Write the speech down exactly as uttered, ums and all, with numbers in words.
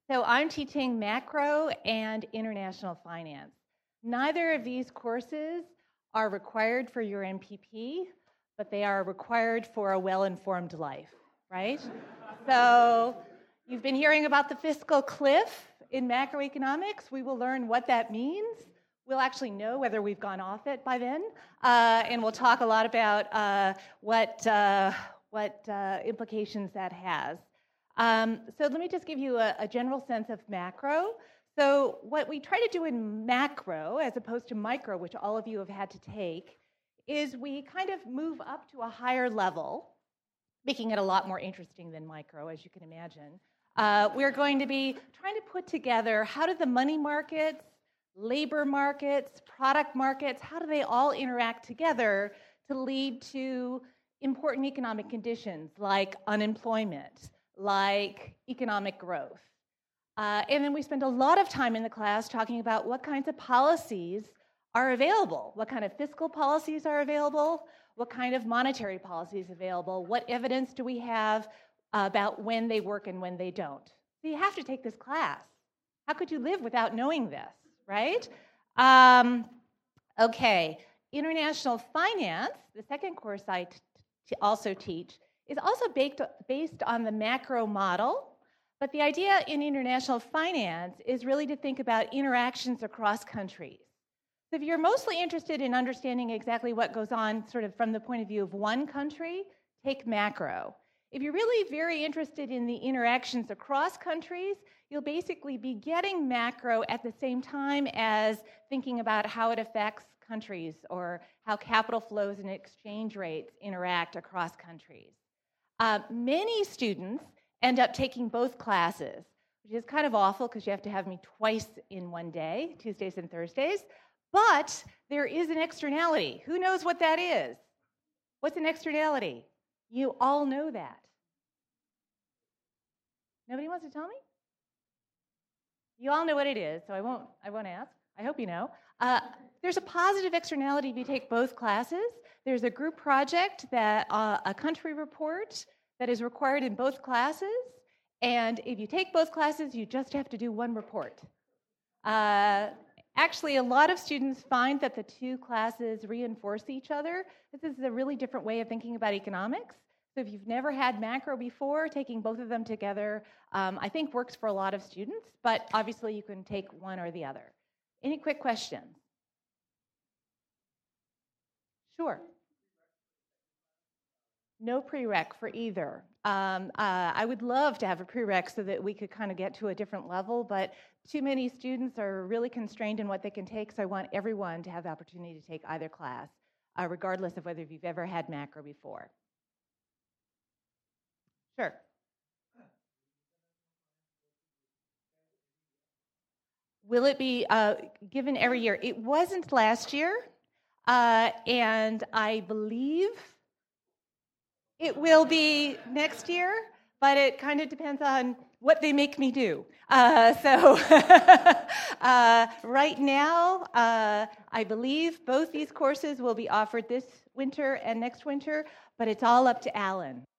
So I'm teaching macro and international finance. Neither of these courses are required for your M P P, but they are required for a well-informed life, right? So you've been hearing about the fiscal cliff in macroeconomics. We will learn what that means. We'll actually know whether we've gone off it by then, uh, and we'll talk a lot about uh, what, uh, what uh, implications that has. Um, so let me just give you a, a general sense of macro. So what we try to do in macro, as opposed to micro, which all of you have had to take, is we kind of move up to a higher level, making it a lot more interesting than micro, as you can imagine. Uh, we're going to be trying to put together how do the money markets, labor markets, product markets, how do they all interact together to lead to important economic conditions like unemployment, like economic growth. Uh, and then we spend a lot of time in the class talking about what kinds of policies are available, what kind of fiscal policies are available, what kind of monetary policies available, what evidence do we have about when they work and when they don't. So you have to take this class. How could you live without knowing this, right? Um, okay, international finance, the second course I t- t- also teach, is also baked, based on the macro model, but the idea in international finance is really to think about interactions across countries. So if you're mostly interested in understanding exactly what goes on sort of from the point of view of one country, take macro. If you're really very interested in the interactions across countries, you'll basically be getting macro at the same time as thinking about how it affects countries or how capital flows and exchange rates interact across countries. Uh, many students end up taking both classes, which is kind of awful because you have to have me twice in one day, Tuesdays and Thursdays, but there is an externality. Who knows what that is? What's an externality? You all know that. Nobody wants to tell me? You all know what it is, so I won't, I won't ask. I hope you know. Uh, there's a positive externality if you take both classes. There's a group project, that uh, a country report that is required in both classes, and if you take both classes, you just have to do one report. Uh, actually, a lot of students find that the two classes reinforce each other. This is a really different way of thinking about economics. So if you've never had macro before, taking both of them together, um, I think works for a lot of students, but obviously you can take one or the other. Any quick questions? Sure. No prereq for either. Um, uh, I would love to have a prereq so that we could kind of get to a different level, but too many students are really constrained in what they can take, so I want everyone to have the opportunity to take either class, uh, regardless of whether you've ever had macro before. Sure. Will it be uh, given every year? It wasn't last year, uh, and I believe it will be next year, but it kind of depends on what they make me do. Uh, so uh, right now, uh, I believe both these courses will be offered this winter and next winter, but it's all up to Alan.